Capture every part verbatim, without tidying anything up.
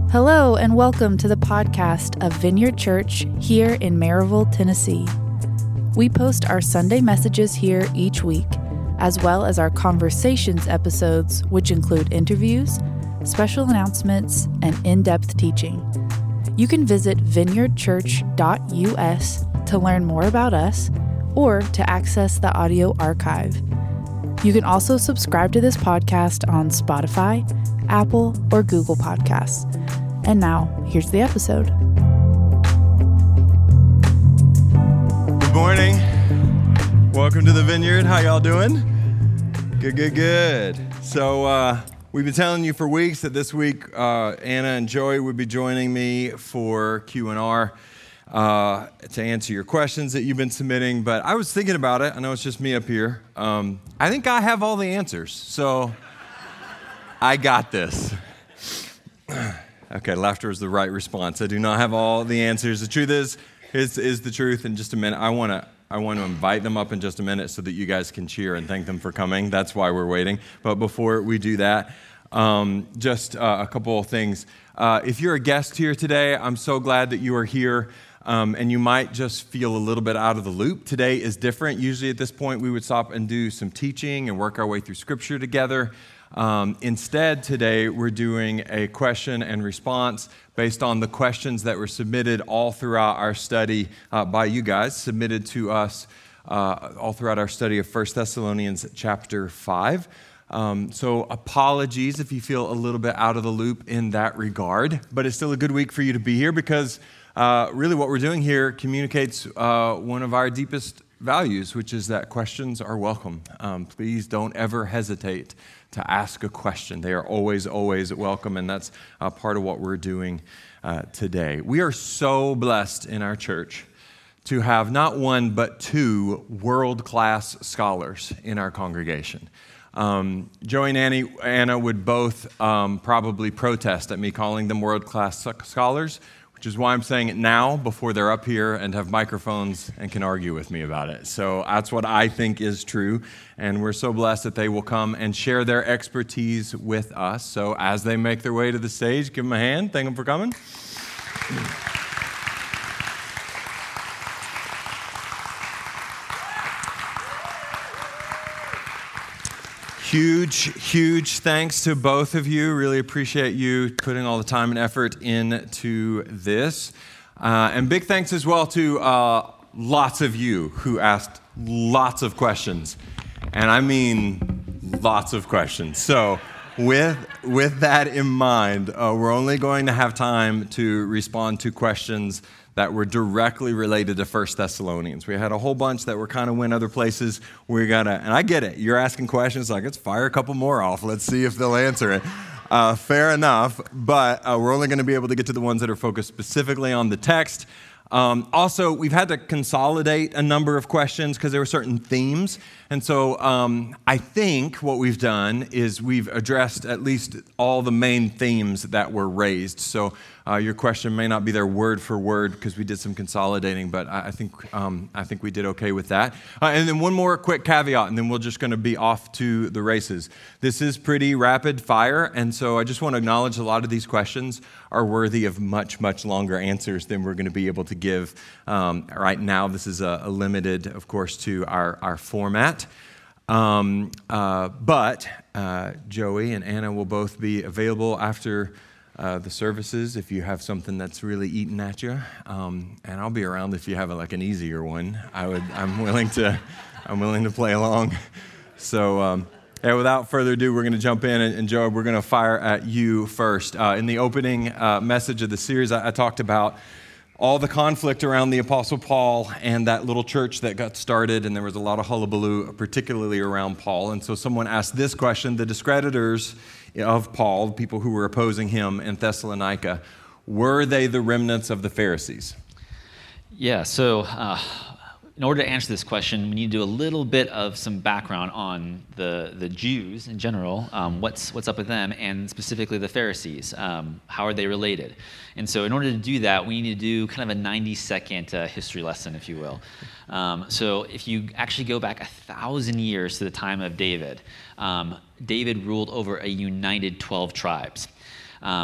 Hello and welcome to the podcast of Vineyard Church here in Maryville, Tennessee. We post our Sunday messages here each week, as well as our conversations episodes, which include interviews, special announcements, and in-depth teaching. You can visit vineyard church dot u s to learn more about us or to access the audio archive. You can also subscribe to this podcast on Spotify, Apple, or Google Podcasts. And now, here's the episode. Good morning. Welcome to the Vineyard. How y'all doing? Good, good, good. So uh, we've been telling you for weeks that this week uh, Anna and Joey would be joining me for Q and R uh, to answer your questions that you've been submitting. But I was thinking about it. I know it's just me up here. Um, I think I have all the answers. So I got this. Okay, laughter is the right response. I do not have all the answers. The truth is, is, is the truth. In just a minute, I want to I want to invite them up in just a minute so that you guys can cheer and thank them for coming. That's why we're waiting. But before we do that, um, just uh, a couple of things. Uh, if you're a guest here today, I'm so glad that you are here. Um, and you might just feel a little bit out of the loop. Today is different. Usually at this point, we would stop and do some teaching and work our way through Scripture together. Um, instead, today, we're doing a question and response based on the questions that were submitted all throughout our study uh, by you guys, submitted to us uh, all throughout our study of First Thessalonians chapter five. Um, so apologies if you feel a little bit out of the loop in that regard, but it's still a good week for you to be here because uh, really what we're doing here communicates uh, one of our deepest values, which is that questions are welcome. Um, please don't ever hesitate to ask a question. They are always, always welcome, and that's uh, part of what we're doing uh, today. We are so blessed in our church to have not one, but two world-class scholars in our congregation. Um, Joey and Annie, Anna would both um, probably protest at me calling them world-class scholars, which is why I'm saying it now before they're up here and have microphones and can argue with me about it. So that's what I think is true, and we're so blessed that they will come and share their expertise with us. So as they make their way to the stage, give them a hand. Thank them for coming. Huge, huge thanks to both of you. Really appreciate you putting all the time and effort into this. Uh, and big thanks as well to uh, lots of you who asked lots of questions. And I mean lots of questions. So with, with that in mind, uh, we're only going to have time to respond to questions that were directly related to First Thessalonians. We had a whole bunch that were kind of went other places. We gotta, and I get it. You're asking questions like, let's fire a couple more off. Let's see if they'll answer it. Uh, fair enough, but uh, we're only going to be able to get to the ones that are focused specifically on the text. Um, also, we've had to consolidate a number of questions because there were certain themes. And so um, I think what we've done is we've addressed at least all the main themes that were raised. So uh, your question may not be there word for word because we did some consolidating, but I, I think um, I think we did okay with that. Uh, and then one more quick caveat, and then we're just going to be off to the races. This is pretty rapid fire, and so I just want to acknowledge a lot of these questions are worthy of much, much longer answers than we're going to be able to give um, right now. This is a, a limited, of course, to our, our format. Um, uh, but uh, Joey and Anna will both be available after uh, the services if you have something that's really eating at you. Um, and I'll be around if you have a, like an easier one. I would, I'm willing to, I'm willing to play along. So. Um, Yeah, without further ado, we're going to jump in, and, and Joe, we're going to fire at you first. Uh, in the opening uh, message of the series, I, I talked about all the conflict around the Apostle Paul and that little church that got started, and there was a lot of hullabaloo, particularly around Paul. And so someone asked this question: the discreditors of Paul, the people who were opposing him in Thessalonica, were they the remnants of the Pharisees? Yeah, so... Uh... In order to answer this question, we need to do a little bit of some background on the, the Jews in general, um, what's what's up with them, and specifically the Pharisees. Um, how are they related? And so in order to do that, we need to do kind of a ninety-second uh, history lesson, if you will. Um, so if you actually go back a thousand years to the time of David, um, David ruled over a united twelve tribes. Um,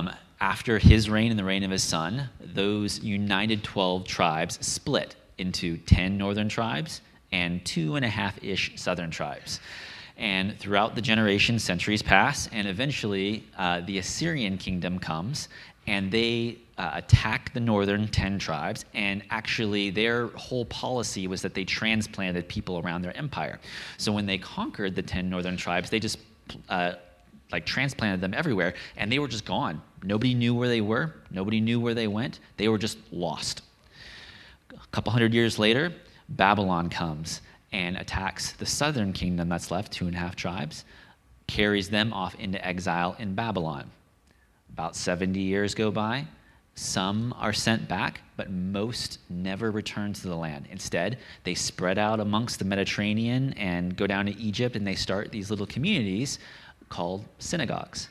after his reign and the reign of his son, those united twelve tribes split into ten northern tribes and two and a half-ish southern tribes. And throughout the generations, centuries pass, and eventually uh, the Assyrian kingdom comes, and they uh, attack the northern ten tribes, and actually their whole policy was that they transplanted people around their empire. So when they conquered the ten northern tribes, they just uh, like transplanted them everywhere, and they were just gone. Nobody knew where they were. Nobody knew where they went. They were just lost. A couple hundred years later, Babylon comes and attacks the southern kingdom that's left, two and a half tribes, carries them off into exile in Babylon. About seventy years go by. Some are sent back, but most never return to the land. Instead, they spread out amongst the Mediterranean and go down to Egypt, and they start these little communities called synagogues.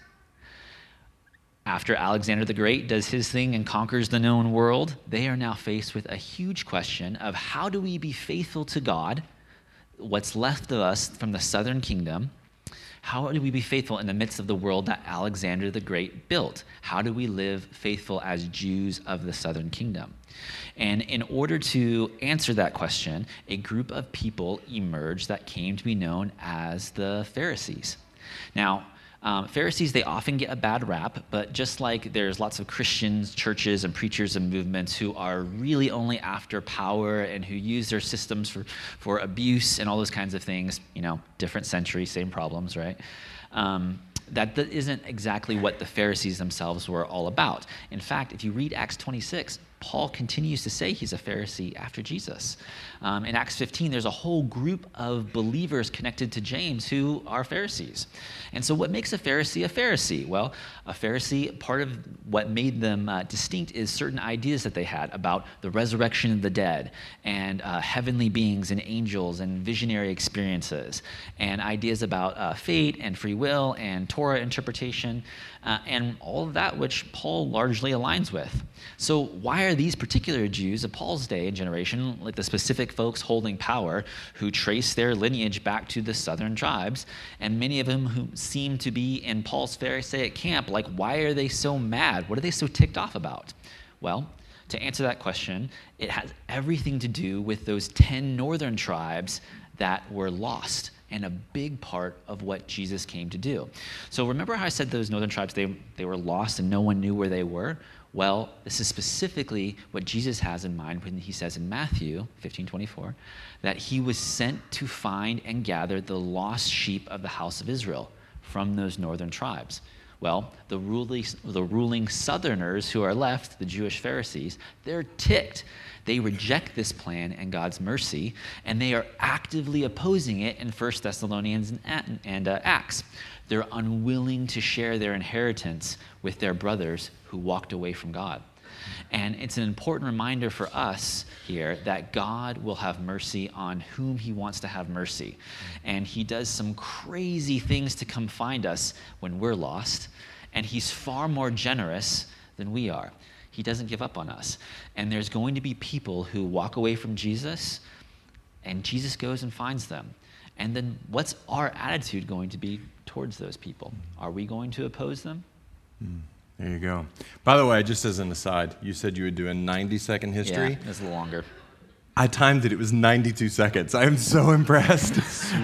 After Alexander the Great does his thing and conquers the known world, they are now faced with a huge question of how do we be faithful to God, what's left of us from the southern kingdom. How do we be faithful in the midst of the world that Alexander the Great built? How do we live faithful as Jews of the southern kingdom? And in order to answer that question, a group of people emerged that came to be known as the Pharisees. Now, Um, Pharisees, they often get a bad rap, but just like there's lots of Christians, churches, and preachers and movements who are really only after power and who use their systems for, for abuse and all those kinds of things, you know, different century, same problems, right? Um, that, that isn't exactly what the Pharisees themselves were all about. In fact, if you read Acts twenty-six, Paul continues to say he's a Pharisee after Jesus. Um, in Acts fifteen, there's a whole group of believers connected to James who are Pharisees. And so what makes a Pharisee a Pharisee? Well, a Pharisee, part of what made them uh, distinct is certain ideas that they had about the resurrection of the dead and uh, heavenly beings and angels and visionary experiences and ideas about uh, fate and free will and Torah interpretation uh, and all of that which Paul largely aligns with. So why are these particular Jews of Paul's day and generation, like the specific folks holding power, who trace their lineage back to the southern tribes, and many of them who seem to be in Paul's Pharisaic camp, like why are they so mad? What are they so ticked off about? Well, to answer that question, it has everything to do with those ten northern tribes that were lost, and a big part of what Jesus came to do. So remember how I said those northern tribes, they, they were lost and no one knew where they were? Well, this is specifically what Jesus has in mind when he says in Matthew fifteen twenty-four that he was sent to find and gather the lost sheep of the house of Israel from those northern tribes. Well, the ruling, the ruling southerners who are left, the Jewish Pharisees, they're ticked. They reject this plan and God's mercy, and they are actively opposing it in First Thessalonians and, and uh, Acts. They're unwilling to share their inheritance with their brothers who walked away from God. And it's an important reminder for us here that God will have mercy on whom he wants to have mercy. And he does some crazy things to come find us when we're lost, and he's far more generous than we are. He doesn't give up on us. And there's going to be people who walk away from Jesus, and Jesus goes and finds them. And then what's our attitude going to be towards those people? Are we going to oppose them? Mm, there you go. By the way, just as an aside, you said you would do a ninety-second history. Yeah, it's a little longer. I timed it. It was ninety-two seconds. I am so impressed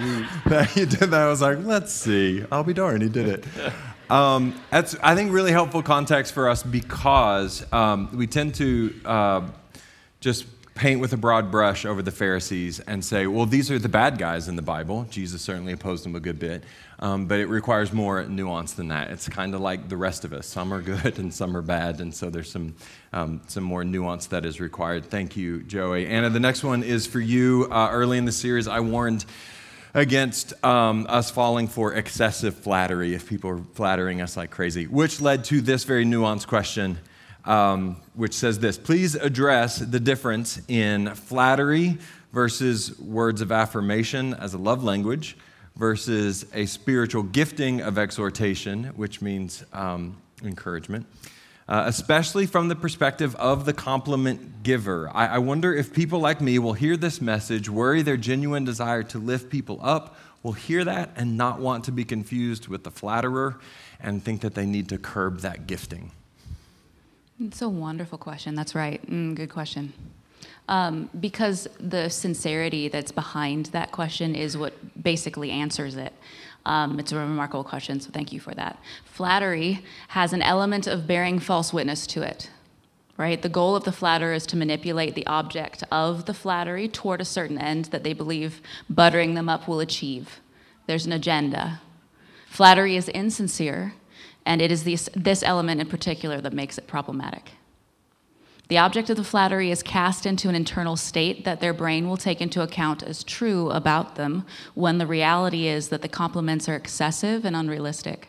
that you did that. I was like, let's see. I'll be darned, he did it. Um, that's, I think, really helpful context for us because um, we tend to uh, just paint with a broad brush over the Pharisees and say, well, these are the bad guys in the Bible. Jesus certainly opposed them a good bit, um, but it requires more nuance than that. It's kind of like the rest of us. Some are good and some are bad, and so there's some um, some more nuance that is required. Thank you, Joey. Anna, the next one is for you. Uh, early in the series, I warned against um, us falling for excessive flattery if people are flattering us like crazy, which led to this very nuanced question, um, which says this: please address the difference in flattery versus words of affirmation as a love language versus a spiritual gifting of exhortation, which means um, encouragement, uh, especially from the perspective of the compliment giver. I, I wonder if people like me will hear this message, worry their genuine desire to lift people up, will hear that and not want to be confused with the flatterer and think that they need to curb that gifting. It's a wonderful question. That's right. Mm, good question. Um, because the sincerity that's behind that question is what basically answers it. Um, it's a remarkable question, so thank you for that. Flattery has an element of bearing false witness to it, right? The goal of the flatterer is to manipulate the object of the flattery toward a certain end that they believe buttering them up will achieve. There's an agenda. Flattery is insincere, and it is this, this element in particular that makes it problematic. The object of the flattery is cast into an internal state that their brain will take into account as true about them when the reality is that the compliments are excessive and unrealistic.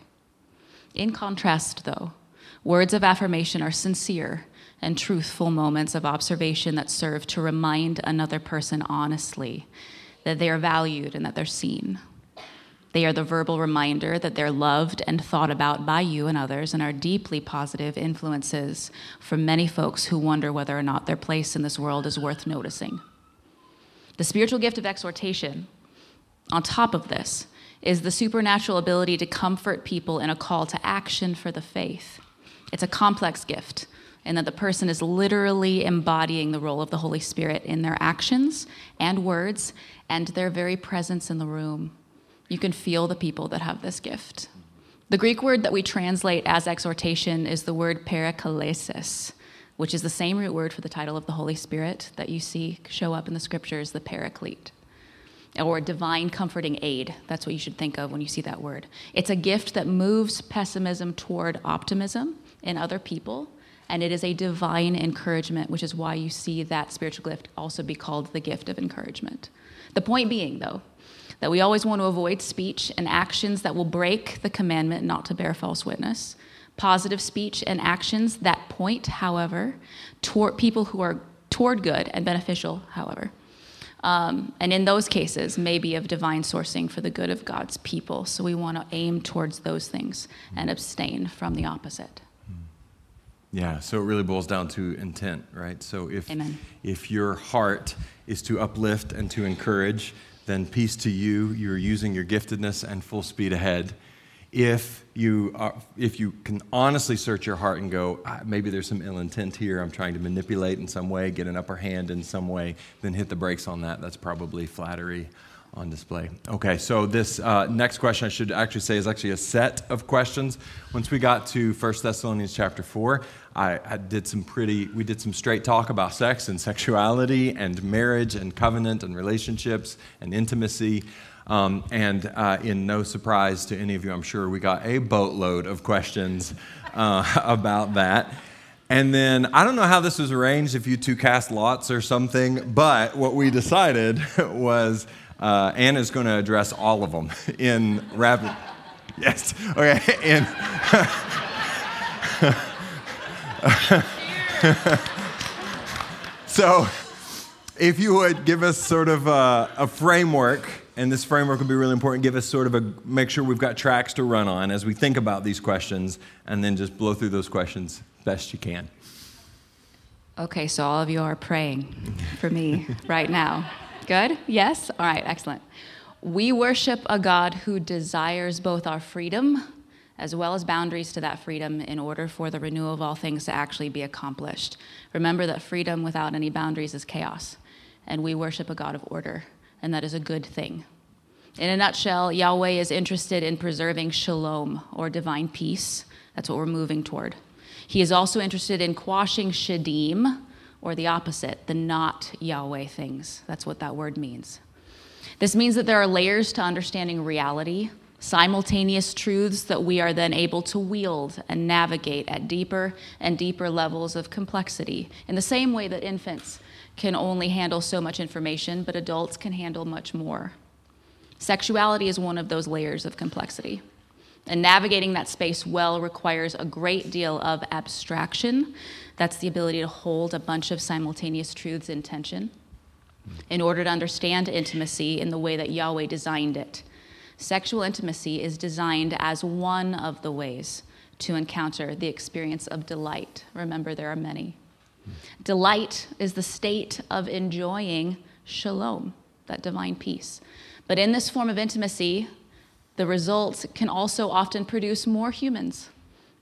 In contrast, though, words of affirmation are sincere and truthful moments of observation that serve to remind another person honestly that they are valued and that they're seen. They are the verbal reminder that they're loved and thought about by you and others and are deeply positive influences for many folks who wonder whether or not their place in this world is worth noticing. The spiritual gift of exhortation, on top of this, is the supernatural ability to comfort people in a call to action for the faith. It's a complex gift in that the person is literally embodying the role of the Holy Spirit in their actions and words and their very presence in the room. You can feel the people that have this gift. The Greek word that we translate as exhortation is the word paraklesis, which is the same root word for the title of the Holy Spirit that you see show up in the scriptures, the paraclete, or divine comforting aid. That's what you should think of when you see that word. It's a gift that moves pessimism toward optimism in other people, and it is a divine encouragement, which is why you see that spiritual gift also be called the gift of encouragement. The point being, though, that we always want to avoid speech and actions that will break the commandment not to bear false witness. Positive speech and actions that point, however, toward people who are toward good and beneficial, however. Um, and in those cases, may be of divine sourcing for the good of God's people. So we want to aim towards those things and abstain from the opposite. Yeah, so it really boils down to intent, right? So if Amen. If your heart is to uplift and to encourage, then peace to you. You're using your giftedness and full speed ahead. If you are, if you can honestly search your heart and go, ah, maybe there's some ill intent here, I'm trying to manipulate in some way, get an upper hand in some way, then hit the brakes on that. That's probably flattery on display. Okay, so this uh, next question I should actually say is actually a set of questions. Once we got to First Thessalonians chapter four, I, I did some pretty, we did some straight talk about sex and sexuality and marriage and covenant and relationships and intimacy. Um, and uh, in no surprise to any of you, I'm sure we got a boatload of questions uh, about that. And then, I don't know how this was arranged, if you two cast lots or something, but what we decided was uh, Anna's going to address all of them in rapid... Yes, okay, in... So, if you would give us sort of a, a framework, and this framework will be really important, give us sort of a, make sure we've got tracks to run on as we think about these questions, and then just blow through those questions best you can. Okay, so all of you are praying for me right now. Good? Yes? All right, excellent. We worship a God who desires both our freedom as well as boundaries to that freedom in order for the renewal of all things to actually be accomplished. Remember that freedom without any boundaries is chaos, and we worship a God of order, and that is a good thing. In a nutshell, Yahweh is interested in preserving shalom, or divine peace. That's what we're moving toward. He is also interested in quashing shadim, or the opposite, the not Yahweh things. That's what that word means. This means that there are layers to understanding reality, simultaneous truths that we are then able to wield and navigate at deeper and deeper levels of complexity, in the same way that infants can only handle so much information, but adults can handle much more. Sexuality is one of those layers of complexity. And navigating that space well requires a great deal of abstraction. That's the ability to hold a bunch of simultaneous truths in tension in order to understand intimacy in the way that Yahweh designed it. Sexual intimacy is designed as one of the ways to encounter the experience of delight. Remember, there are many. Delight is the state of enjoying shalom, that divine peace. But in this form of intimacy, the results can also often produce more humans,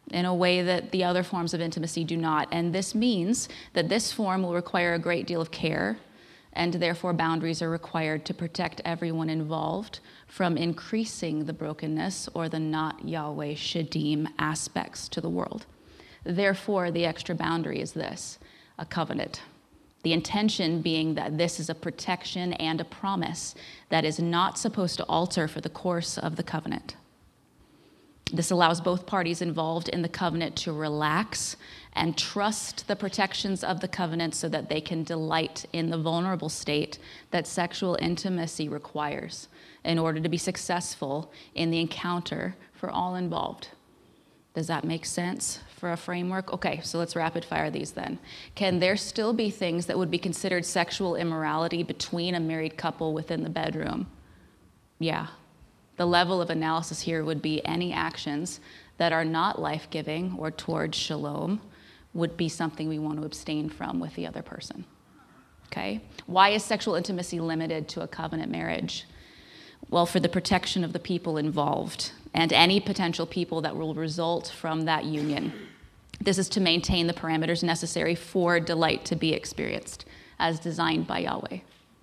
in a way that the other forms of intimacy do not. And this means that this form will require a great deal of care, and therefore boundaries are required to protect everyone involved from increasing the brokenness or the not Yahweh Shadim aspects to the world. Therefore, the extra boundary is this, a covenant. The intention being that this is a protection and a promise that is not supposed to alter for the course of the covenant. This allows both parties involved in the covenant to relax and trust the protections of the covenant so that they can delight in the vulnerable state that sexual intimacy requires in order to be successful in the encounter for all involved. Does that make sense for a framework? Okay, so let's rapid fire these then. Can there still be things that would be considered sexual immorality between a married couple within the bedroom? Yeah. The level of analysis here would be any actions that are not life-giving or towards shalom would be something we want to abstain from with the other person. Okay? Why is sexual intimacy limited to a covenant marriage? Well, for the protection of the people involved and any potential people that will result from that union. This is to maintain the parameters necessary for delight to be experienced as designed by Yahweh.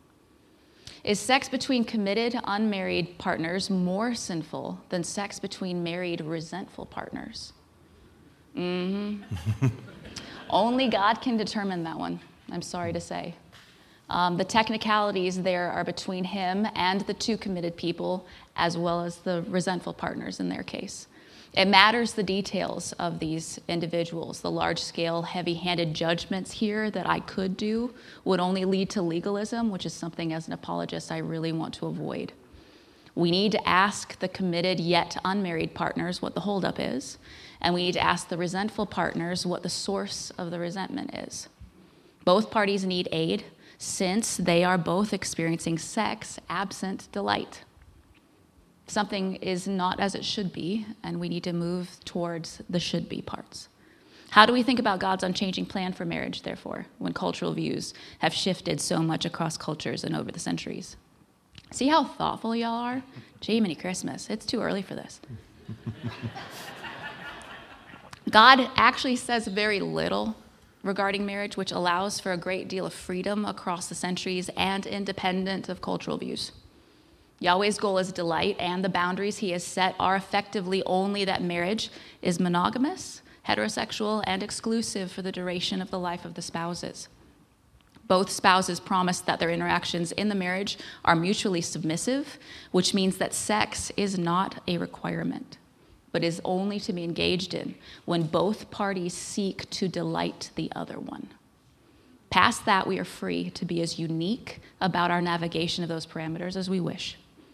Is sex between committed, unmarried partners more sinful than sex between married, resentful partners? Mm-hmm. Only God can determine that one, I'm sorry to say. Um, the technicalities there are between him and the two committed people, as well as the resentful partners in their case. It matters the details of these individuals. The large-scale, heavy-handed judgments here that I could do would only lead to legalism, which is something as an apologist I really want to avoid. We need to ask the committed yet unmarried partners what the holdup is, and we need to ask the resentful partners what the source of the resentment is. Both parties need aid, since they are both experiencing sex absent delight. Something is not as it should be, and we need to move towards the should be parts. How do we think about God's unchanging plan for marriage, therefore, when cultural views have shifted so much across cultures and over the centuries? See how thoughtful y'all are? Jiminy Christmas, it's too early for this. God actually says very little regarding marriage, which allows for a great deal of freedom across the centuries and independent of cultural views. Yahweh's goal is delight, and the boundaries he has set are effectively only that marriage is monogamous, heterosexual, and exclusive for the duration of the life of the spouses. Both spouses promise that their interactions in the marriage are mutually submissive, which means that sex is not a requirement, but is only to be engaged in when both parties seek to delight the other one. Past that, we are free to be as unique about our navigation of those parameters as we wish.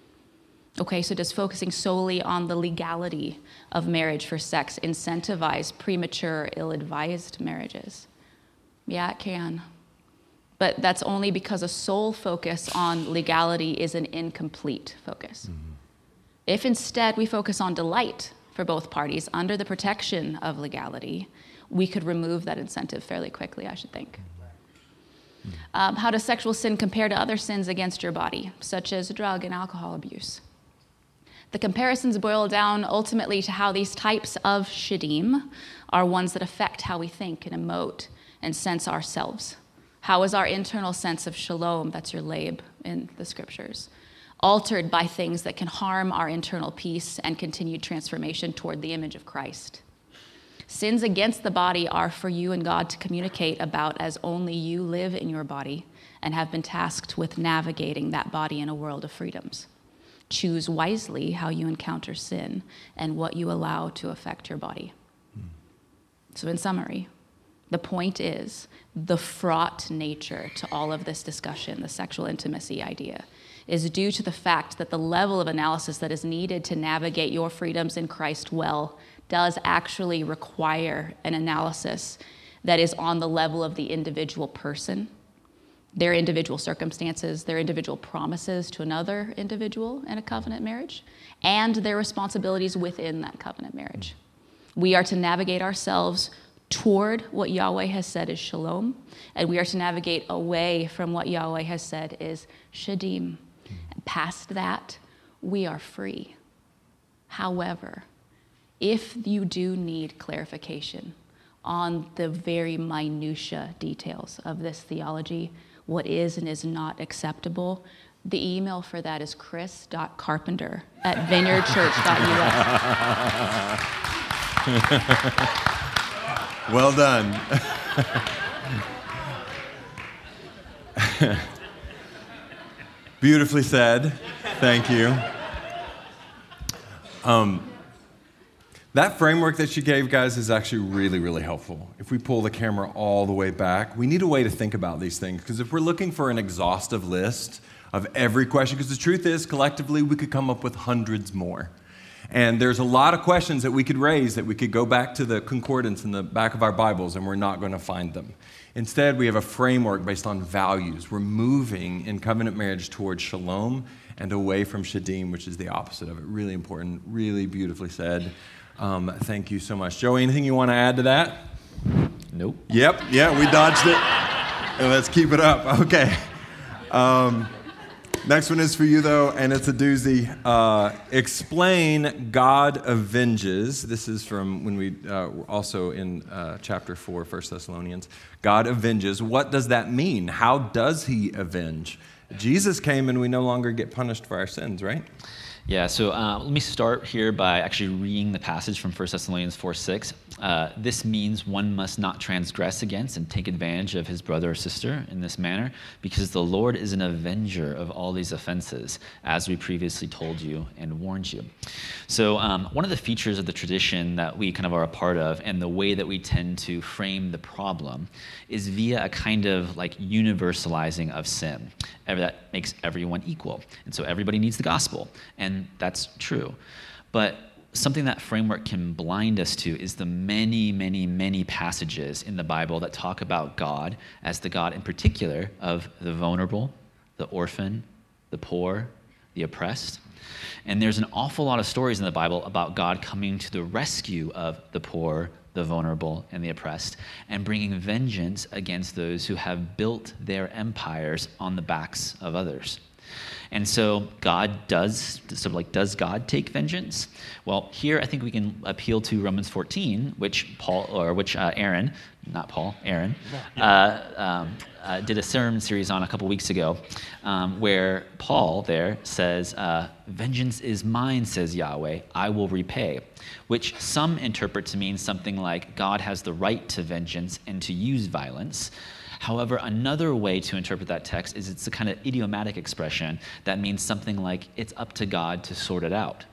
Okay, so does focusing solely on the legality of marriage for sex incentivize premature, ill-advised marriages? Yeah, it can. But that's only because a sole focus on legality is an incomplete focus. Mm-hmm. If instead we focus on delight for both parties under the protection of legality, we could remove that incentive fairly quickly, I should think. Mm-hmm. Um, how does sexual sin compare to other sins against your body, such as drug and alcohol abuse? The comparisons boil down ultimately to how these types of shadim are ones that affect how we think and emote and sense ourselves. How is our internal sense of shalom, that's your lab in the scriptures, altered by things that can harm our internal peace and continued transformation toward the image of Christ? Sins against the body are for you and God to communicate about, as only you live in your body and have been tasked with navigating that body in a world of freedoms. Choose wisely how you encounter sin and what you allow to affect your body. Hmm. So in summary, the point is the fraught nature to all of this discussion, the sexual intimacy idea, is due to the fact that the level of analysis that is needed to navigate your freedoms in Christ well does actually require an analysis that is on the level of the individual person, their individual circumstances, their individual promises to another individual in a covenant marriage, and their responsibilities within that covenant marriage. We are to navigate ourselves toward what Yahweh has said is shalom, and we are to navigate away from what Yahweh has said is shadim. And past that, we are free. However, if you do need clarification on the very minutia details of this theology, what is and is not acceptable, the email for that is chris dot carpenter at vineyard church dot u s. Well done. Beautifully said. Thank you. Um, that framework that she gave, guys, is actually really, really helpful. If we pull the camera all the way back, we need a way to think about these things, because if we're looking for an exhaustive list of every question, because the truth is, collectively, we could come up with hundreds more. And there's a lot of questions that we could raise that we could go back to the concordance in the back of our Bibles, and we're not going to find them. Instead, we have a framework based on values. We're moving in covenant marriage towards shalom and away from shadim, which is the opposite of it. Really important, really beautifully said. Um, thank you so much. Joey, anything you want to add to that? Nope. Yep, yeah, we dodged it. And let's keep it up. Okay. Um, next one is for you, though, and it's a doozy. Uh, explain God avenges. This is from when we uh, were also in uh, chapter four, First Thessalonians. God avenges. What does that mean? How does he avenge? Jesus came and we no longer get punished for our sins, right? Yeah, so uh, let me start here by actually reading the passage from First Thessalonians four six. Uh, this means one must not transgress against and take advantage of his brother or sister in this manner, because the Lord is an avenger of all these offenses, as we previously told you and warned you. So um, one of the features of the tradition that we kind of are a part of, and the way that we tend to frame the problem, is via a kind of like universalizing of sin. That makes everyone equal. And so everybody needs the gospel. And that's true. But something that framework can blind us to is the many, many, many passages in the Bible that talk about God as the God in particular of the vulnerable, the orphan, the poor, the oppressed. And there's an awful lot of stories in the Bible about God coming to the rescue of the poor, the vulnerable, and the oppressed, and bringing vengeance against those who have built their empires on the backs of others. And so God does, so like, does God take vengeance? Well, here I think we can appeal to Romans fourteen, which Paul, or which uh, Aaron, not Paul, Aaron, uh, um, uh, did a sermon series on a couple weeks ago, um, where Paul there says, uh, vengeance is mine, says Yahweh, I will repay, which some interpret to mean something like God has the right to vengeance and to use violence. However, another way to interpret that text is it's a kind of idiomatic expression that means something like it's up to God to sort it out.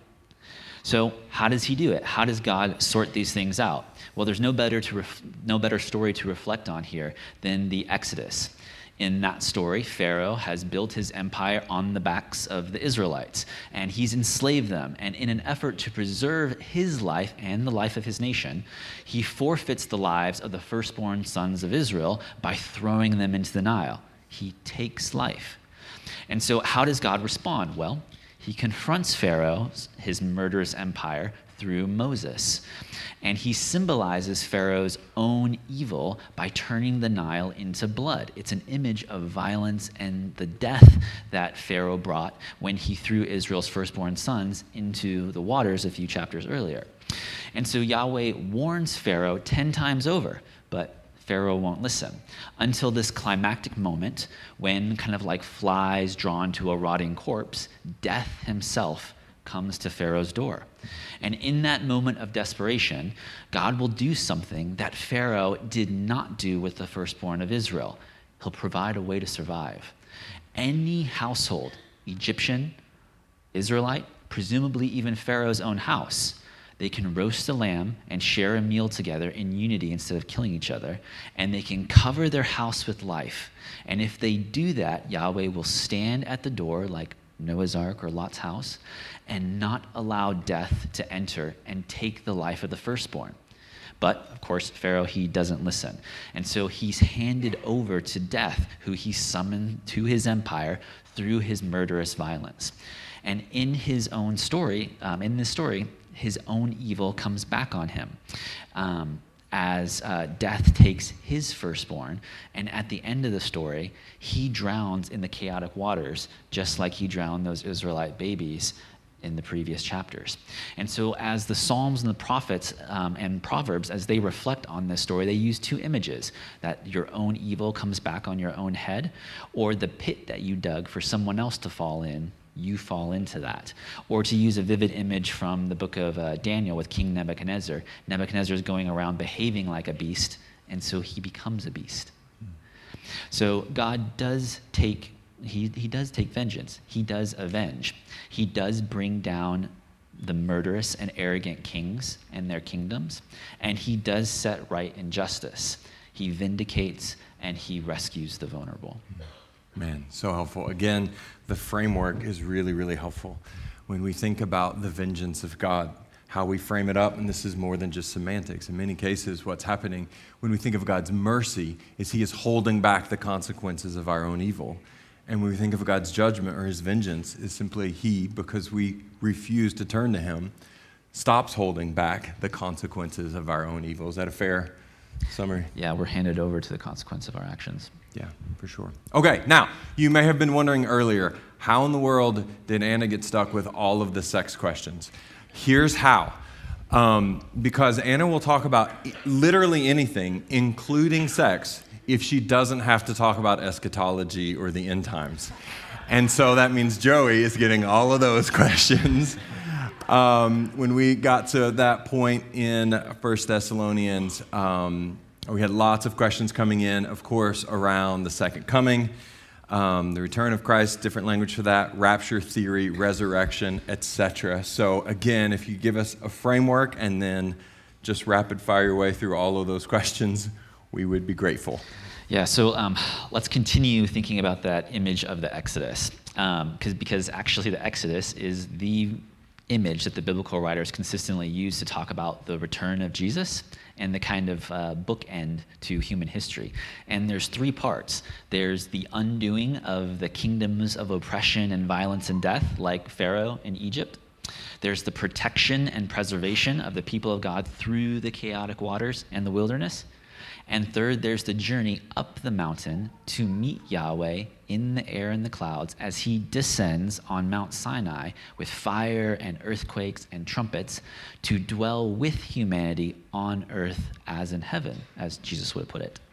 So how does he do it? How does God sort these things out? Well, there's no better to ref- no better story to reflect on here than the Exodus. In that story, Pharaoh has built his empire on the backs of the Israelites, and he's enslaved them. And in an effort to preserve his life and the life of his nation, he forfeits the lives of the firstborn sons of Israel by throwing them into the Nile. He takes life. And so how does God respond? Well, he confronts Pharaoh, his murderous empire, through Moses. And he symbolizes Pharaoh's own evil by turning the Nile into blood. It's an image of violence and the death that Pharaoh brought when he threw Israel's firstborn sons into the waters a few chapters earlier. And so Yahweh warns Pharaoh ten times over, but Pharaoh won't listen until this climactic moment when, kind of like flies drawn to a rotting corpse, death himself comes to Pharaoh's door. And in that moment of desperation, God will do something that Pharaoh did not do with the firstborn of Israel. He'll provide a way to survive. Any household, Egyptian, Israelite, presumably even Pharaoh's own house, they can roast a lamb and share a meal together in unity instead of killing each other, and they can cover their house with life. And if they do that, Yahweh will stand at the door like Noah's Ark or Lot's house, and not allow death to enter and take the life of the firstborn. But, of course, Pharaoh, he doesn't listen. And so he's handed over to death, who he summoned to his empire through his murderous violence. And in his own story, um, in this story, his own evil comes back on him. Um, as uh, death takes his firstborn, and at the end of the story, he drowns in the chaotic waters, just like he drowned those Israelite babies, in the previous chapters. And so as the Psalms and the prophets um, and Proverbs, as they reflect on this story, they use two images, that your own evil comes back on your own head, or the pit that you dug for someone else to fall in, you fall into that. Or to use a vivid image from the book of uh, Daniel with King Nebuchadnezzar, Nebuchadnezzar is going around behaving like a beast, and so he becomes a beast. So God does take He, he does take vengeance. He does avenge. He does bring down the murderous and arrogant kings and their kingdoms, and he does set right injustice. He vindicates and he rescues the vulnerable. Man, so helpful. Again, the framework is really, really helpful. When we think about the vengeance of God, how we frame it up, and this is more than just semantics. In many cases, what's happening when we think of God's mercy is he is holding back the consequences of our own evil. And when we think of God's judgment or his vengeance, is simply he, because we refuse to turn to him, stops holding back the consequences of our own evil. Is that a fair summary? Yeah, we're handed over to the consequence of our actions. Yeah, for sure. Okay, now, you may have been wondering earlier, how in the world did Anna get stuck with all of the sex questions? Here's how. Um, because Anna will talk about literally anything, including sex, if she doesn't have to talk about eschatology or the end times. And so that means Joey is getting all of those questions. Um, when we got to that point in First Thessalonians, um, we had lots of questions coming in, of course, around the second coming, um, the return of Christ, different language for that, rapture theory, resurrection, et cetera. So again, if you give us a framework and then just rapid fire your way through all of those questions, we would be grateful. Yeah, so um, let's continue thinking about that image of the Exodus, um, because actually the Exodus is the image that the biblical writers consistently use to talk about the return of Jesus and the kind of uh, bookend to human history. And there's three parts. There's the undoing of the kingdoms of oppression and violence and death, like Pharaoh in Egypt. There's the protection and preservation of the people of God through the chaotic waters and the wilderness. And third, there's the journey up the mountain to meet Yahweh in the air and the clouds as he descends on Mount Sinai with fire and earthquakes and trumpets to dwell with humanity on earth as in heaven, as Jesus would put it.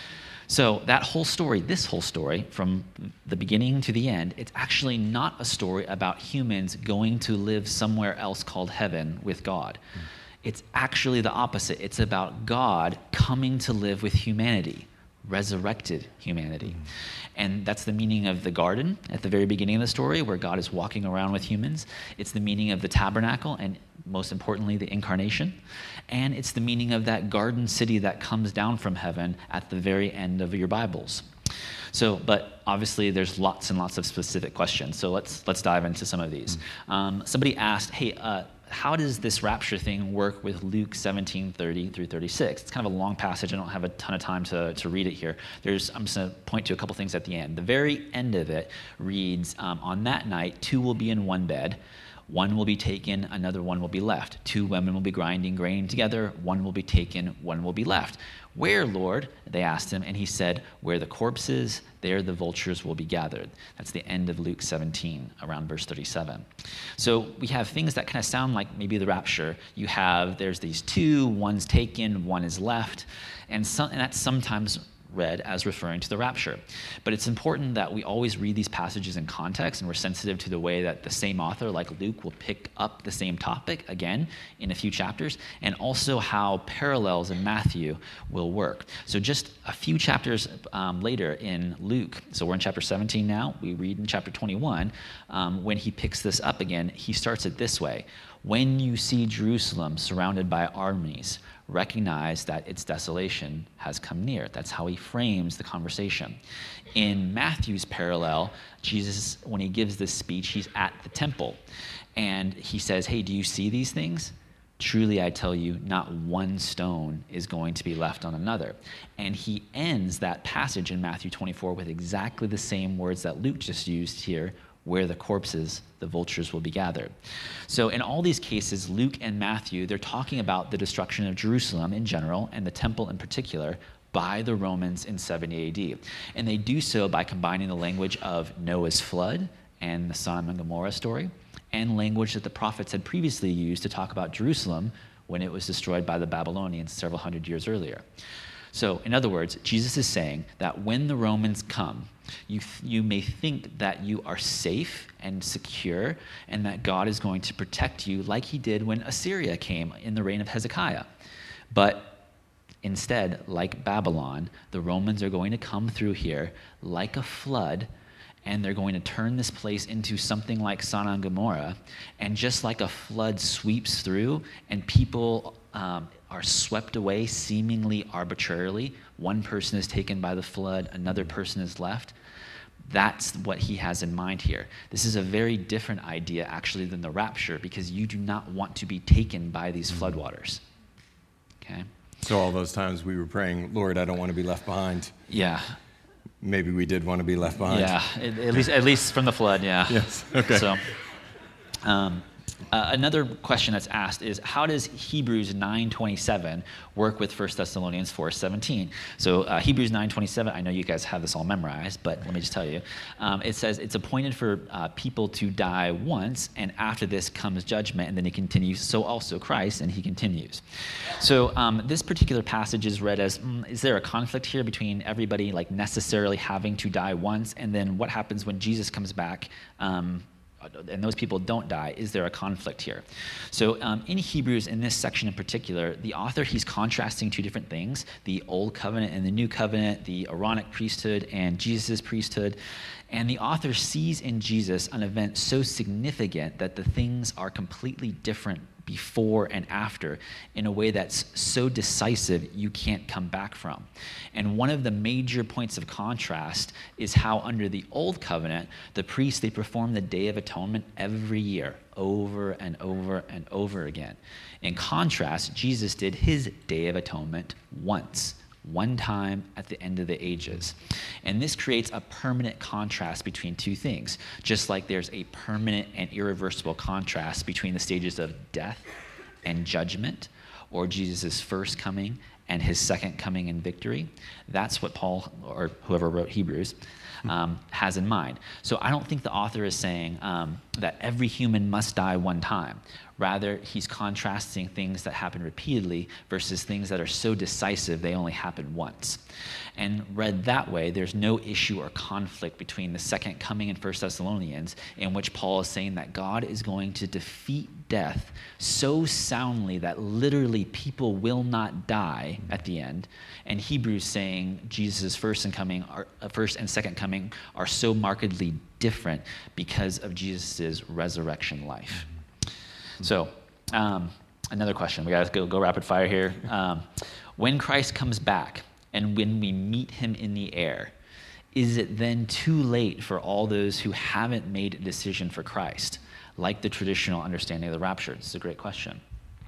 So that whole story, this whole story, from the beginning to the end, it's actually not a story about humans going to live somewhere else called heaven with God. Mm. It's actually the opposite. It's about God coming to live with humanity, resurrected humanity. Mm. And that's the meaning of the garden at the very beginning of the story, where God is walking around with humans. It's the meaning of the tabernacle, and most importantly, the incarnation. And it's the meaning of that garden city that comes down from heaven at the very end of your Bibles. So, but obviously there's lots and lots of specific questions. So let's let's dive into some of these. Mm. Um, somebody asked, hey, uh, how does this rapture thing work with Luke seventeen thirty through thirty-six? It's kind of a long passage. I don't have a ton of time to, to read it here. There's, I'm just going to point to a couple things at the end. The very end of it reads, um, on that night, two will be in one bed. One will be taken, another one will be left. Two women will be grinding grain together. One will be taken, one will be left. Where, Lord? They asked him, and he said, where the corpse is, there the vultures will be gathered. That's the end of Luke seventeen, around verse thirty-seven. So we have things that kind of sound like maybe the rapture. You have, there's these two, one's taken, one is left, and, some, and that's sometimes read as referring to the rapture. But it's important that we always read these passages in context, and we're sensitive to the way that the same author, like Luke, will pick up the same topic again in a few chapters, and also how parallels in Matthew will work. So just a few chapters um, later in Luke, so we're in chapter seventeen now, we read in chapter twenty-one, um, when he picks this up again, he starts it this way. When you see Jerusalem surrounded by armies, recognize that its desolation has come near. That's how he frames the conversation. In Matthew's parallel, Jesus, when he gives this speech, he's at the temple. And he says, hey, do you see these things? Truly, I tell you, not one stone is going to be left on another. And he ends that passage in Matthew twenty-four with exactly the same words that Luke just used here, where the corpses, the vultures will be gathered. So in all these cases, Luke and Matthew, they're talking about the destruction of Jerusalem in general, and the temple in particular, by the Romans in seventy A D. And they do so by combining the language of Noah's flood and the Sodom and Gomorrah story, and language that the prophets had previously used to talk about Jerusalem when it was destroyed by the Babylonians several hundred years earlier. So, in other words, Jesus is saying that when the Romans come, you, you may think that you are safe and secure and that God is going to protect you like he did when Assyria came in the reign of Hezekiah. But instead, like Babylon, the Romans are going to come through here like a flood, and they're going to turn this place into something like Sodom and Gomorrah. And just like a flood sweeps through and people um, are swept away seemingly arbitrarily, one person is taken by the flood, another person is left. That's what he has in mind here. This is a very different idea actually than the rapture, because you do not want to be taken by these floodwaters. Okay? So all those times we were praying, Lord, I don't want to be left behind. Yeah. Maybe we did want to be left behind. Yeah, at, at least at least from the flood, yeah. Yes, okay. So, um, uh, another question that's asked is, how does Hebrews nine twenty-seven work with First Thessalonians four seventeen? So uh, Hebrews nine twenty-seven, I know you guys have this all memorized, but let me just tell you. Um, it says it's appointed for uh, people to die once, and after this comes judgment, and then he continues, so also Christ, and he continues. So um, this particular passage is read as, mm, is there a conflict here between everybody like necessarily having to die once, and then what happens when Jesus comes back um, and those people don't die? Is there a conflict here? So um, in Hebrews, in this section in particular, the author, he's contrasting two different things, the Old Covenant and the New Covenant, the Aaronic priesthood and Jesus' priesthood. And the author sees in Jesus an event so significant that the things are completely different before and after in a way that's so decisive you can't come back from. And one of the major points of contrast is how under the Old Covenant, the priests, they perform the Day of Atonement every year, over and over and over again. In contrast, Jesus did his Day of Atonement once, one time at the end of the ages. And this creates a permanent contrast between two things, just like there's a permanent and irreversible contrast between the stages of death and judgment, or Jesus' first coming and his second coming in victory. That's what Paul, or whoever wrote Hebrews, um, has in mind. So I don't think the author is saying um, that every human must die one time. Rather, he's contrasting things that happen repeatedly versus things that are so decisive they only happen once. And read that way, there's no issue or conflict between the second coming in First Thessalonians, in which Paul is saying that God is going to defeat death so soundly that literally people will not die at the end, and Hebrews saying Jesus' first and coming, are, uh, first and second coming are so markedly different because of Jesus' resurrection life. So, um, another question. We got to go, go rapid fire here. Um, when Christ comes back and when we meet him in the air, is it then too late for all those who haven't made a decision for Christ, like the traditional understanding of the rapture? This is a great question.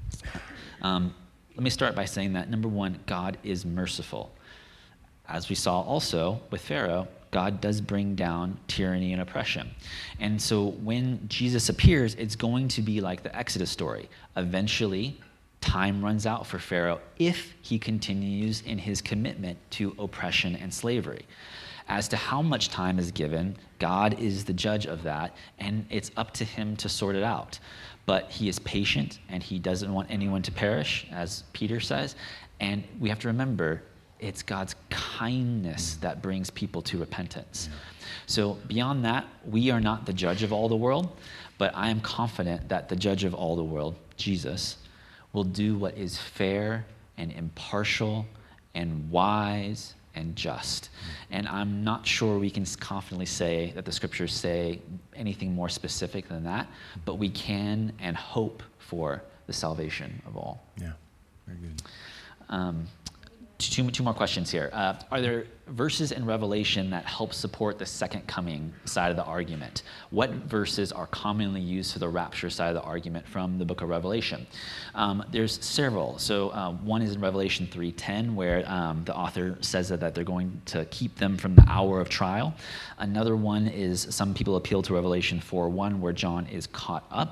Um, let me start by saying that, number one, God is merciful. As we saw also with Pharaoh, God does bring down tyranny and oppression. And so when Jesus appears, it's going to be like the Exodus story. Eventually, time runs out for Pharaoh if he continues in his commitment to oppression and slavery. As to how much time is given, God is the judge of that, and it's up to him to sort it out. But he is patient, and he doesn't want anyone to perish, as Peter says. And we have to remember, it's God's kindness that brings people to repentance. Yeah. So beyond that, we are not the judge of all the world, but I am confident that the judge of all the world, Jesus, will do what is fair and impartial and wise and just. And I'm not sure we can confidently say that the scriptures say anything more specific than that, but we can and hope for the salvation of all. Yeah, very good. Um, Two, two more questions here. Uh, are there verses in Revelation that help support the second coming side of the argument? What verses are commonly used for the rapture side of the argument from the book of Revelation? Um, there's several. So uh, one is in Revelation three ten, where um, the author says that, that they're going to keep them from the hour of trial. Another one is, some people appeal to Revelation four one, where John is caught up,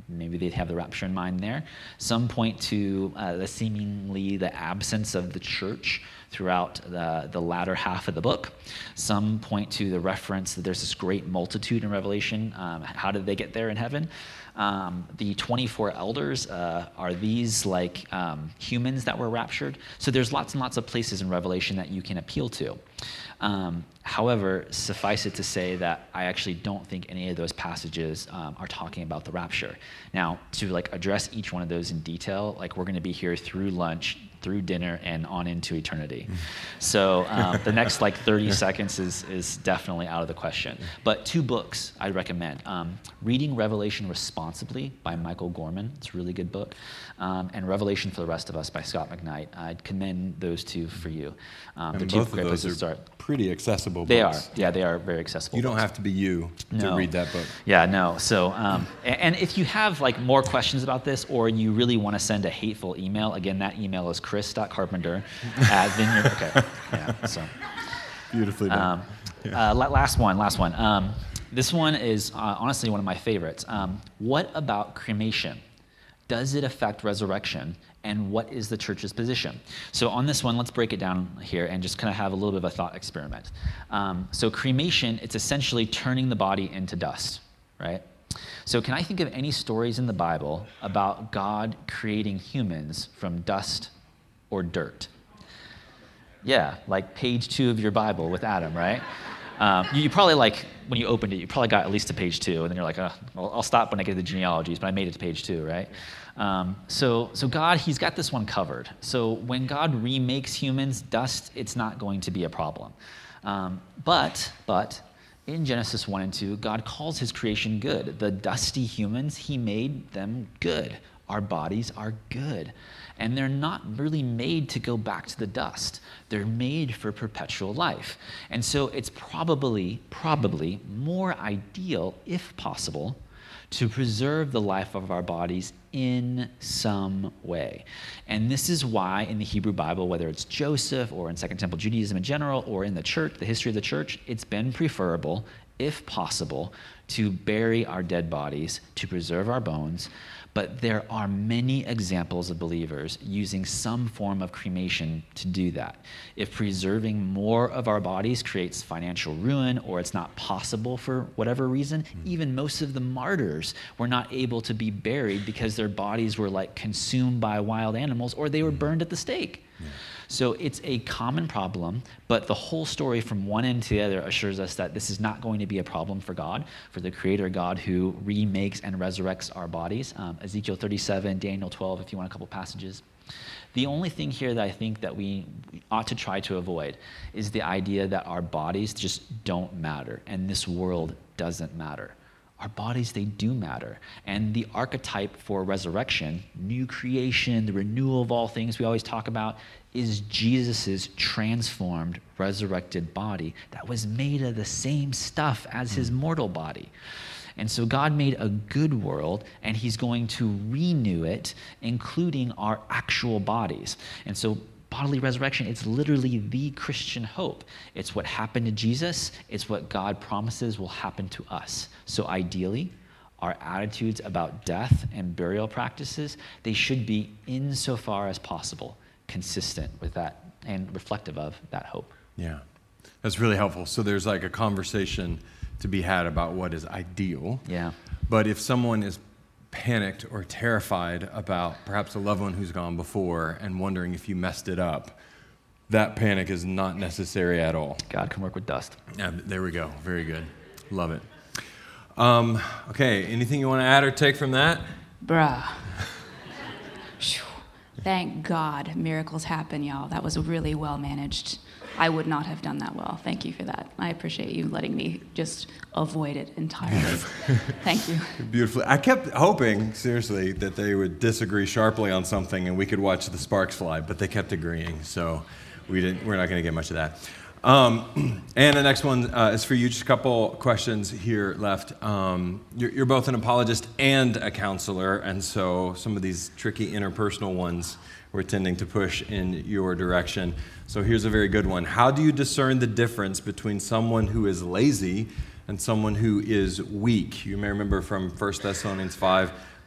maybe they'd have the rapture in mind there. Some point to uh, the seemingly the absence of the church throughout the, the latter half of the book. Some point to the reference that there's this great multitude in Revelation. Um, how did they get there in heaven? Um, the twenty-four elders, uh, are these like um, humans that were raptured? So there's lots and lots of places in Revelation that you can appeal to. Um, however, suffice it to say that I actually don't think any of those passages um, are talking about the rapture. Now, to like address each one of those in detail, like we're going to be here through lunch, through dinner, and on into eternity. So um, the next like thirty seconds is is definitely out of the question. But two books I'd recommend. Um, Reading Revelation Responsibly by Michael Gorman. It's a really good book. Um, and Revelation for the Rest of Us by Scott McKnight. I'd commend those two for you. Um, And they're two both of great those places to are start. pretty accessible They are. books. Yeah, they are very accessible. You don't books. have to be you to No. read that book. Yeah, no. So, um, a- and if you have like more questions about this, or you really want to send a hateful email, again, that email is chris dot carpenter at vineyard. Okay. Yeah. So, Beautifully done. um, uh, la- last one. Last one. Um, this one is uh, honestly one of my favorites. Um, what about cremation? Does it affect resurrection? And what is the church's position? So on this one, let's break it down here and just kind of have a little bit of a thought experiment. Um, so cremation, it's essentially turning the body into dust, right? So can I think of any stories in the Bible about God creating humans from dust or dirt? Yeah, like page two of your Bible with Adam, right? Um, you, you probably like, when you opened it, you probably got at least to page two, and then you're like, oh, I'll, I'll stop when I get to the genealogies, but I made it to page two, right? Um, so, so God, he's got this one covered. So when God remakes humans, dust, it's not going to be a problem. Um, but, but, in Genesis one and two, God calls his creation good. The dusty humans, he made them good. Our bodies are good. And they're not really made to go back to the dust. They're made for perpetual life. And so it's probably, probably more ideal, if possible, to preserve the life of our bodies in some way. And this is why in the Hebrew Bible, whether it's Joseph or in Second Temple Judaism in general, or in the church, the history of the church, it's been preferable, if possible, to bury our dead bodies, to preserve our bones. But there are many examples of believers using some form of cremation to do that. If preserving more of our bodies creates financial ruin, or it's not possible for whatever reason, mm-hmm. even most of the martyrs were not able to be buried because their bodies were like consumed by wild animals, or they were burned at the stake. Yeah. So it's a common problem, but the whole story from one end to the other assures us that this is not going to be a problem for God, for the Creator God who remakes and resurrects our bodies. Um, Ezekiel thirty-seven, Daniel twelve, if you want a couple passages. The only thing here that I think that we ought to try to avoid is the idea that our bodies just don't matter, and this world doesn't matter. Our bodies, they do matter. And the archetype for resurrection, new creation, the renewal of all things we always talk about, is Jesus's transformed, resurrected body that was made of the same stuff as his mortal body. And so God made a good world, and he's going to renew it, including our actual bodies. And so bodily resurrection, it's literally the Christian hope. It's what happened to Jesus. It's what God promises will happen to us. So ideally, our attitudes about death and burial practices, they should be, insofar as possible, consistent with that and reflective of that hope. Yeah, that's really helpful. So there's like a conversation to be had about what is ideal. Yeah. But if someone is panicked or terrified about perhaps a loved one who's gone before and wondering if you messed it up, that panic is not necessary at all. God can work with dust. Yeah, there we go. Very good. Love it. Um, okay, anything you want to add or take from that? Bruh. Thank God miracles happen, y'all. That was really well managed. I would not have done that well. Thank you for that. I appreciate you letting me just avoid it entirely. Thank you. Beautifully. I kept hoping, seriously, that they would disagree sharply on something and we could watch the sparks fly, but they kept agreeing, so we didn't, we're not going to get much of that. Um, and the next one uh, is for you. Just a couple questions here left. Um, you're, you're both an apologist and a counselor, and so some of these tricky interpersonal ones we're tending to push in your direction. So here's a very good one. How do you discern the difference between someone who is lazy and someone who is weak? You may remember from First Thessalonians five,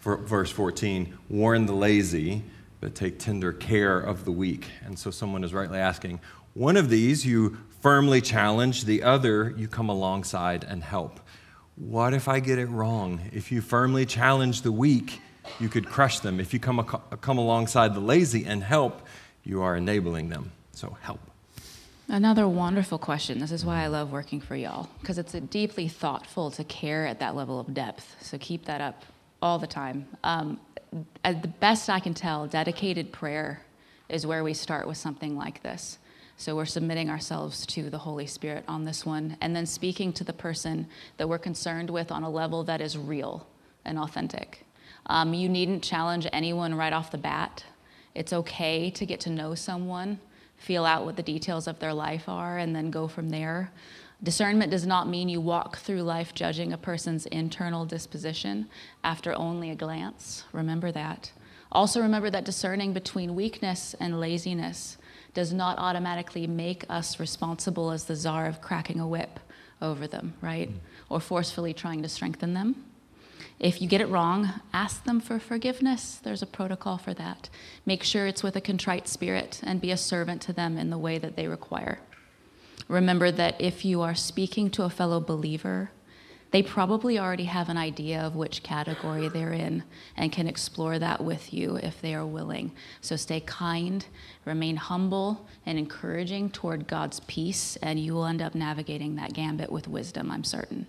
For verse fourteen, warn the lazy, but take tender care of the weak. And so someone is rightly asking, one of these you firmly challenge, the other you come alongside and help. What if I get it wrong? If you firmly challenge the weak, you could crush them. If you come, come alongside the lazy and help, you are enabling them. So help. Another wonderful question. This is why I love working for y'all, because it's a deeply thoughtful to care at that level of depth. So keep that up all the time. Um, at the best I can tell, dedicated prayer is where we start with something like this. So we're submitting ourselves to the Holy Spirit on this one, and then speaking to the person that we're concerned with on a level that is real and authentic. Um, you needn't challenge anyone right off the bat. It's okay to get to know someone, feel out what the details of their life are, and then go from there. Discernment does not mean you walk through life judging a person's internal disposition after only a glance. Remember that. Also remember that discerning between weakness and laziness does not automatically make us responsible as the czar of cracking a whip over them, right? Mm. Or forcefully trying to strengthen them. If you get it wrong, ask them for forgiveness. There's a protocol for that. Make sure it's with a contrite spirit and be a servant to them in the way that they require. Remember that if you are speaking to a fellow believer, they probably already have an idea of which category they're in and can explore that with you if they are willing. So stay kind, remain humble and encouraging toward God's peace, and you will end up navigating that gambit with wisdom, I'm certain.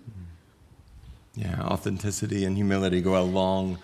Yeah, authenticity and humility go a long,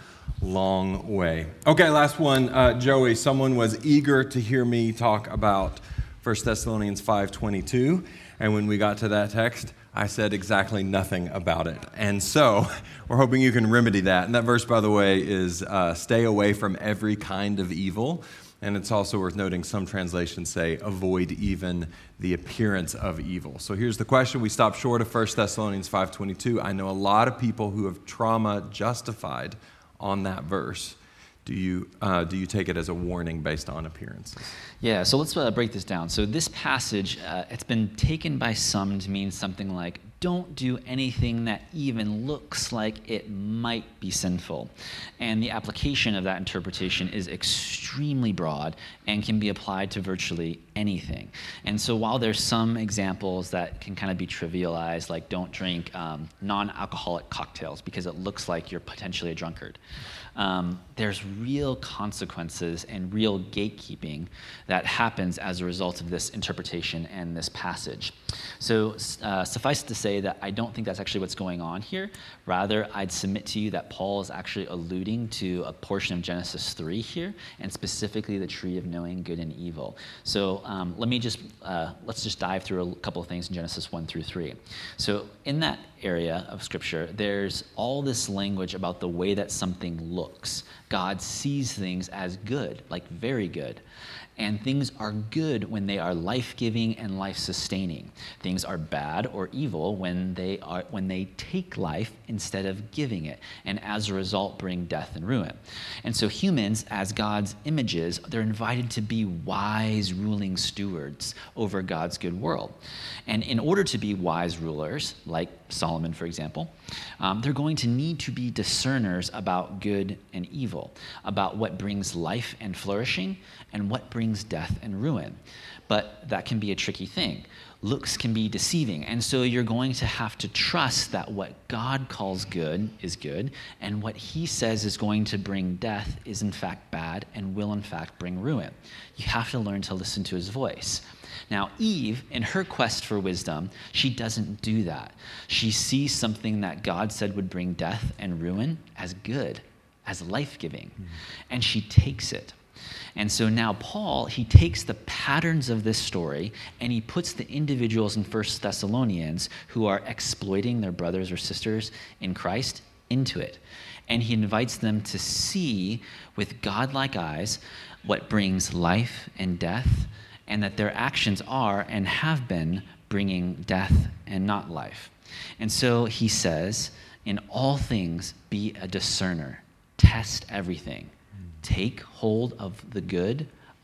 long way. Okay, last one. Uh, Joey, someone was eager to hear me talk about First Thessalonians five twenty-two, and when we got to that text, I said exactly nothing about it. And so we're hoping you can remedy that. And that verse, by the way, is uh, stay away from every kind of evil. And it's also worth noting some translations say avoid even the appearance of evil. So here's the question. We stop short of First Thessalonians five twenty-two. I know a lot of people who have trauma justified on that verse. Do you uh, do you take it as a warning based on appearances? Yeah, so let's uh, break this down. So this passage, uh, it's been taken by some to mean something like, don't do anything that even looks like it might be sinful. And the application of that interpretation is extremely broad and can be applied to virtually anything. And so while there's some examples that can kind of be trivialized, like don't drink um, non-alcoholic cocktails because it looks like you're potentially a drunkard, um, there's real consequences and real gatekeeping that happens as a result of this interpretation and this passage. So uh, suffice it to say that I don't think that's actually what's going on here. Rather, I'd submit to you that Paul is actually alluding to a portion of Genesis three here, and specifically the tree of knowing good and evil. So um, let me just, uh, let's just dive through a couple of things in Genesis one through three. So in that area of Scripture, there's all this language about the way that something looks. God sees things as good, like very good. And things are good when they are life-giving and life-sustaining. Things are bad or evil when they are when they take life instead of giving it, and as a result bring death and ruin. And so humans, as God's images, they're invited to be wise ruling stewards over God's good world. And in order to be wise rulers, like Solomon, for example, um, they're going to need to be discerners about good and evil, about what brings life and flourishing and what brings death and ruin. But that can be a tricky thing. Looks can be deceiving, and so you're going to have to trust that what God calls good is good, and what he says is going to bring death is in fact bad and will in fact bring ruin. You have to learn to listen to his voice. Now, Eve, in her quest for wisdom, she doesn't do that. She sees something that God said would bring death and ruin as good, as life-giving, mm-hmm. and she takes it. And so now Paul, he takes the patterns of this story and he puts the individuals in First Thessalonians who are exploiting their brothers or sisters in Christ into it. And he invites them to see with godlike eyes what brings life and death, and that their actions are and have been bringing death and not life. And so he says, in all things, be a discerner. Test everything. Take hold of the good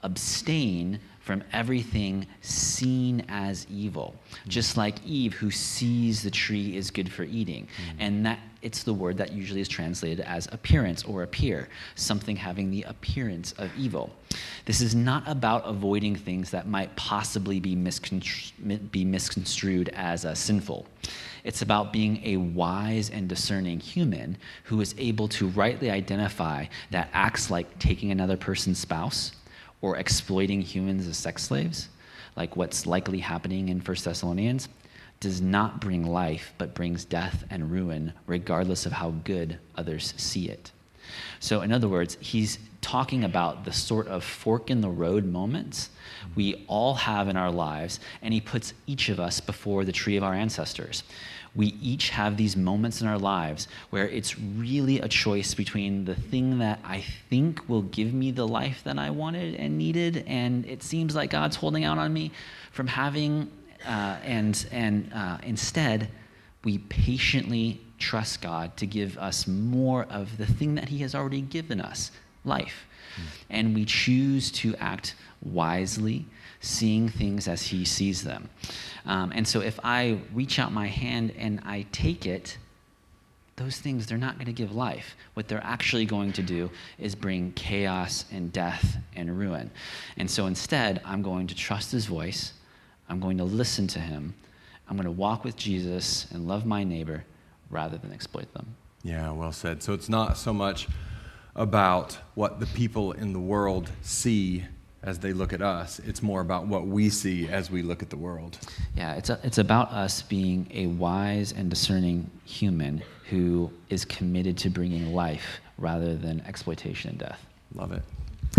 abstain from everything seen as evil, just like Eve, who sees the tree is good for eating. Mm-hmm. And that it's the word that usually is translated as appearance or appear, something having the appearance of evil. This is not about avoiding things that might possibly be, misconstru- be misconstrued as uh, sinful. It's about being a wise and discerning human who is able to rightly identify that acts like taking another person's spouse or exploiting humans as sex slaves, like what's likely happening in First Thessalonians, does not bring life, but brings death and ruin, regardless of how good others see it. So in other words, he's talking about the sort of fork in the road moments we all have in our lives, and he puts each of us before the tree of our ancestors. We each have these moments in our lives where it's really a choice between the thing that I think will give me the life that I wanted and needed, and it seems like God's holding out on me from having, uh, and, and uh, instead, we patiently trust God to give us more of the thing that he has already given us, life. Mm. And we choose to act wisely, seeing things as he sees them. Um, and so if I reach out my hand and I take it, those things, they're not going to give life. What they're actually going to do is bring chaos and death and ruin. And so instead, I'm going to trust his voice. I'm going to listen to him. I'm going to walk with Jesus and love my neighbor rather than exploit them. Yeah, well said. So it's not so much about what the people in the world see as they look at us. It's more about what we see as we look at the world. Yeah, it's a, it's about us being a wise and discerning human who is committed to bringing life rather than exploitation and death. Love it.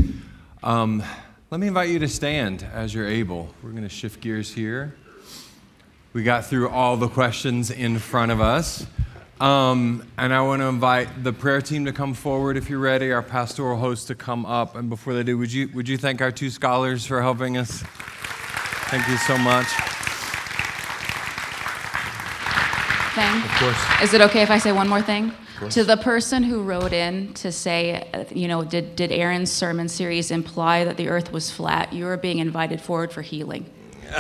Um, let me invite you to stand as you're able. We're going to shift gears here. We got through all the questions in front of us. Um, and I want to invite the prayer team to come forward if you're ready, our pastoral host to come up. And before they do, would you would you thank our two scholars for helping us? Thank you so much. Thing. Of course. Is it okay if I say one more thing? Of course. To the person who wrote in to say, uh, you know, did, did Aaron's sermon series imply that the earth was flat? You are being invited forward for healing.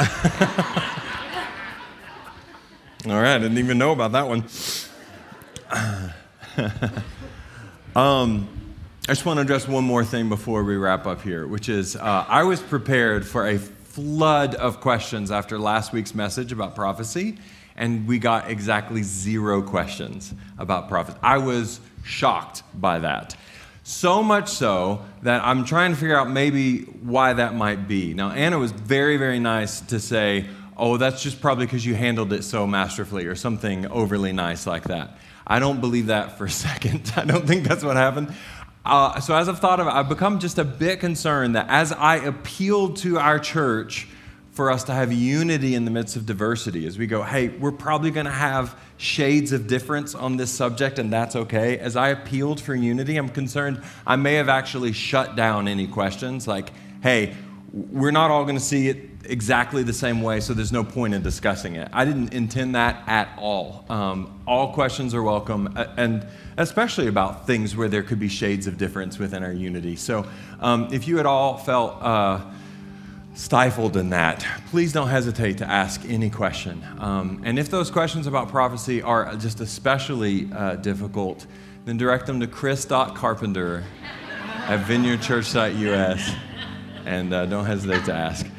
All right, I didn't even know about that one. um, I just want to address one more thing before we wrap up here, which is uh, I was prepared for a flood of questions after last week's message about prophecy, and we got exactly zero questions about prophecy. I was shocked by that. So much so that I'm trying to figure out maybe why that might be. Now, Anna was very, very nice to say, oh, that's just probably because you handled it so masterfully or something overly nice like that. I don't believe that for a second. I don't think that's what happened. Uh, so as I've thought of it, I've become just a bit concerned that as I appealed to our church for us to have unity in the midst of diversity, as we go, hey, we're probably going to have shades of difference on this subject, and that's okay. As I appealed for unity, I'm concerned I may have actually shut down any questions like, hey, we're not all going to see it exactly the same way, so there's no point in discussing it. I didn't intend that at all. Um, all questions are welcome, and especially about things where there could be shades of difference within our unity. So um, if you at all felt uh, stifled in that, please don't hesitate to ask any question. Um, and if those questions about prophecy are just especially uh, difficult, then direct them to chris dot carpenter at vineyard church dot u s, and uh, don't hesitate to ask.